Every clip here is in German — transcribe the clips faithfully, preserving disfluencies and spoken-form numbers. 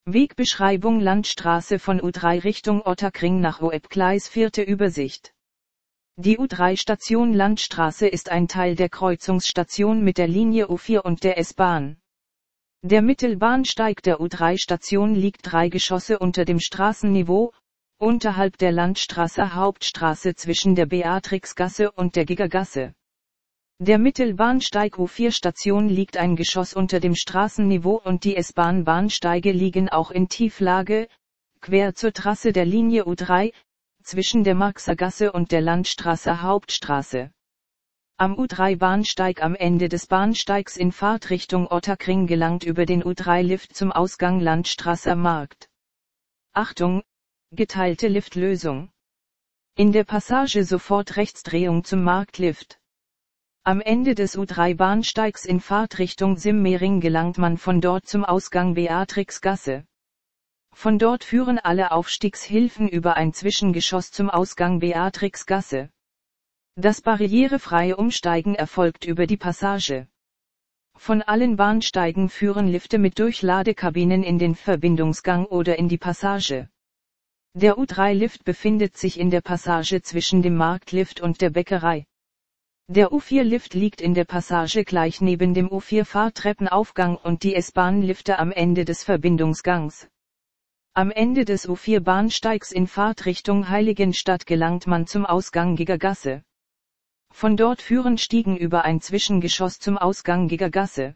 Wegbeschreibung Landstraße von U drei Richtung Ottakring nach Oebgleis vierte Übersicht. Die U drei Station Landstraße ist ein Teil der Kreuzungsstation mit der Linie U vier und der S-Bahn. Der Mittelbahnsteig der U drei Station liegt drei Geschosse unter dem Straßenniveau, unterhalb der Landstraße Hauptstraße zwischen der Beatrixgasse und der Gigergasse. Der Mittelbahnsteig U vier Station liegt ein Geschoss unter dem Straßenniveau und die S-Bahn-Bahnsteige liegen auch in Tieflage, quer zur Trasse der Linie U drei, zwischen der Marxergasse und der Landstraße Hauptstraße. Am U drei Bahnsteig am Ende des Bahnsteigs in Fahrtrichtung Ottakring gelangt über den U drei Lift zum Ausgang Landstraße Markt. Achtung! Geteilte Liftlösung. In der Passage sofort Rechtsdrehung zum Marktlift. Am Ende des U drei Bahnsteigs in Fahrtrichtung Simmering gelangt man von dort zum Ausgang Beatrixgasse. Von dort führen alle Aufstiegshilfen über ein Zwischengeschoss zum Ausgang Beatrixgasse. Das barrierefreie Umsteigen erfolgt über die Passage. Von allen Bahnsteigen führen Lifte mit Durchladekabinen in den Verbindungsgang oder in die Passage. Der U drei Lift befindet sich in der Passage zwischen dem Marktlift und der Bäckerei. Der U vier Lift liegt in der Passage gleich neben dem U vier Fahrtreppenaufgang und die S-Bahn-Lifte am Ende des Verbindungsgangs. Am Ende des U vier Bahnsteigs in Fahrtrichtung Heiligenstadt gelangt man zum Ausgang Gigergasse. Von dort führen Stiegen über ein Zwischengeschoss zum Ausgang Gigergasse.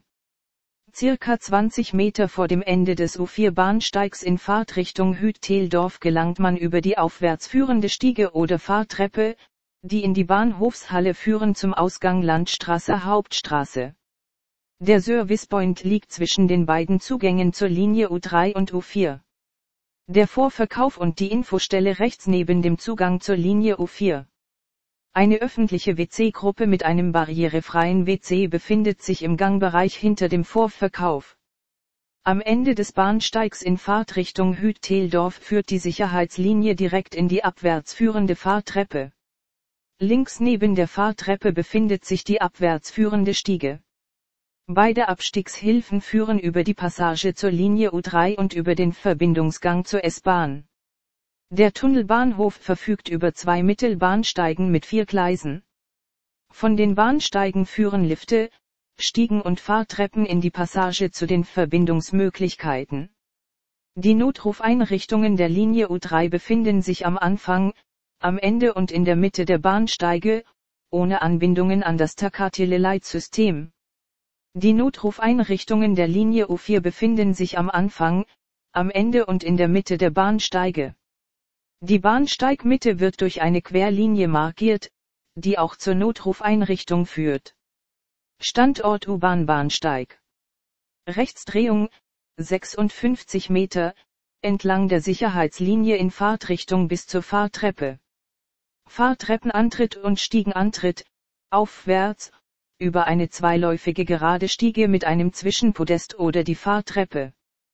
Circa zwanzig Meter vor dem Ende des U vier Bahnsteigs in Fahrtrichtung Hütteldorf gelangt man über die aufwärts führende Stiege oder Fahrtreppe, die in die Bahnhofshalle führen zum Ausgang Landstraße Hauptstraße. Der Servicepoint liegt zwischen den beiden Zugängen zur Linie U drei und U vier. Der Vorverkauf und die Infostelle rechts neben dem Zugang zur Linie U vier. Eine öffentliche W C-Gruppe mit einem barrierefreien W C befindet sich im Gangbereich hinter dem Vorverkauf. Am Ende des Bahnsteigs in Fahrtrichtung Hütteldorf führt die Sicherheitslinie direkt in die abwärts führende Fahrtreppe. Links neben der Fahrtreppe befindet sich die abwärts führende Stiege. Beide Abstiegshilfen führen über die Passage zur Linie U drei und über den Verbindungsgang zur S-Bahn. Der Tunnelbahnhof verfügt über zwei Mittelbahnsteigen mit vier Gleisen. Von den Bahnsteigen führen Lifte, Stiegen und Fahrtreppen in die Passage zu den Verbindungsmöglichkeiten. Die Notrufeinrichtungen der Linie U drei befinden sich am Anfang, am Ende und in der Mitte der Bahnsteige, ohne Anbindungen an das Takatele-Leitsystem. Die Notrufeinrichtungen der Linie U vier befinden sich am Anfang, am Ende und in der Mitte der Bahnsteige. Die Bahnsteigmitte wird durch eine Querlinie markiert, die auch zur Notrufeinrichtung führt. Standort U-Bahn-Bahnsteig. Rechtsdrehung, sechsundfünfzig Meter, entlang der Sicherheitslinie in Fahrtrichtung bis zur Fahrtreppe. Fahrtreppenantritt und Stiegenantritt, aufwärts, über eine zweiläufige gerade Stiege mit einem Zwischenpodest oder die Fahrtreppe.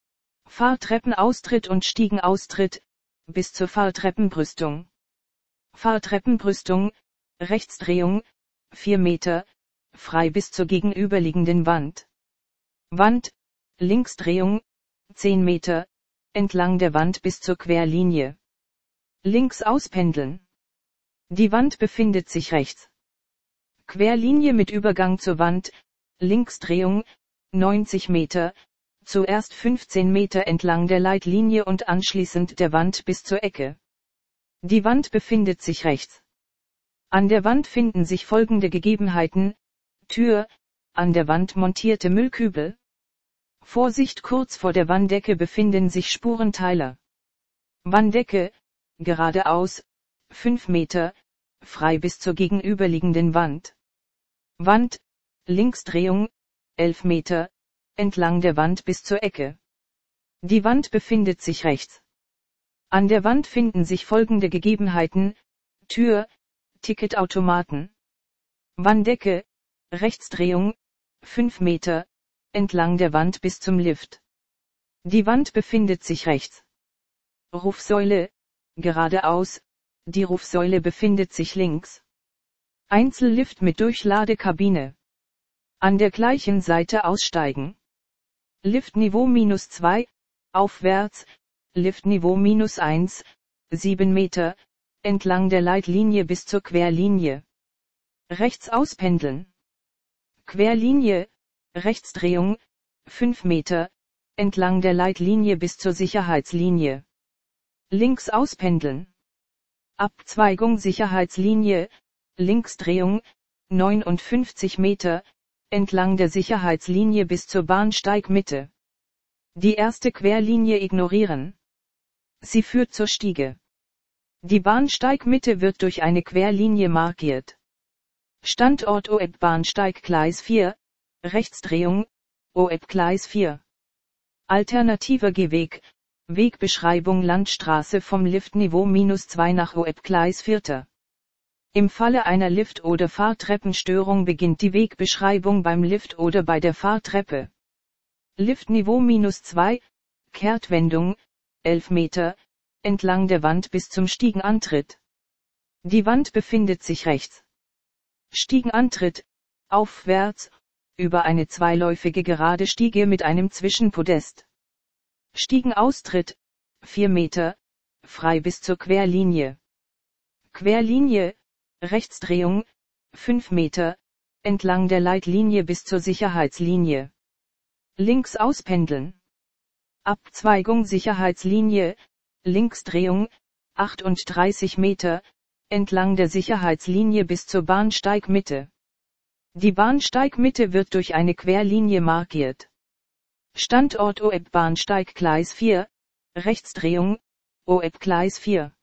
Fahrtreppenaustritt und Stiegenaustritt, bis zur Fahrtreppenbrüstung. Fahrtreppenbrüstung, Rechtsdrehung, vier Meter, frei bis zur gegenüberliegenden Wand. Wand, Linksdrehung, zehn Meter, entlang der Wand bis zur Querlinie. Links auspendeln. Die Wand befindet sich rechts. Querlinie mit Übergang zur Wand, Linksdrehung, neunzig Meter, zuerst fünfzehn Meter entlang der Leitlinie und anschließend der Wand bis zur Ecke. Die Wand befindet sich rechts. An der Wand finden sich folgende Gegebenheiten: Tür, an der Wand montierte Müllkübel. Vorsicht, kurz vor der Wanddecke befinden sich Spurenteiler. Wanddecke, geradeaus, fünf Meter, frei bis zur gegenüberliegenden Wand. Wand, Linksdrehung, elf Meter, entlang der Wand bis zur Ecke. Die Wand befindet sich rechts. An der Wand finden sich folgende Gegebenheiten: Tür, Ticketautomaten. Wanddecke, Rechtsdrehung, fünf Meter, entlang der Wand bis zum Lift. Die Wand befindet sich rechts. Rufsäule, geradeaus, die Rufsäule befindet sich links. Einzellift mit Durchladekabine. An der gleichen Seite aussteigen. Liftniveau minus zwei, aufwärts, Liftniveau minus eins, sieben Meter, entlang der Leitlinie bis zur Querlinie. Rechts auspendeln. Querlinie, Rechtsdrehung, fünf Meter, entlang der Leitlinie bis zur Sicherheitslinie. Links auspendeln. Abzweigung Sicherheitslinie, Linksdrehung, neunundfünfzig Meter, entlang der Sicherheitslinie bis zur Bahnsteigmitte. Die erste Querlinie ignorieren. Sie führt zur Stiege. Die Bahnsteigmitte wird durch eine Querlinie markiert. Standort O E P Bahnsteig Gleis vier, Rechtsdrehung, O E P Gleis vier. Alternativer Gehweg, Wegbeschreibung Landstraße vom Liftniveau minus zwei nach O E P Gleis vier. Im Falle einer Lift- oder Fahrtreppenstörung beginnt die Wegbeschreibung beim Lift oder bei der Fahrtreppe. Liftniveau minus zwei, Kehrtwendung, elf Meter, entlang der Wand bis zum Stiegenantritt. Die Wand befindet sich rechts. Stiegenantritt, aufwärts, über eine zweiläufige gerade Stiege mit einem Zwischenpodest. Stiegenaustritt, vier Meter, frei bis zur Querlinie. Querlinie, Rechtsdrehung, fünf Meter, entlang der Leitlinie bis zur Sicherheitslinie. Links auspendeln. Abzweigung Sicherheitslinie, Linksdrehung, achtunddreißig Meter, entlang der Sicherheitslinie bis zur Bahnsteigmitte. Die Bahnsteigmitte wird durch eine Querlinie markiert. Standort O E P Bahnsteig Gleis vier, Rechtsdrehung, O E P Gleis vier.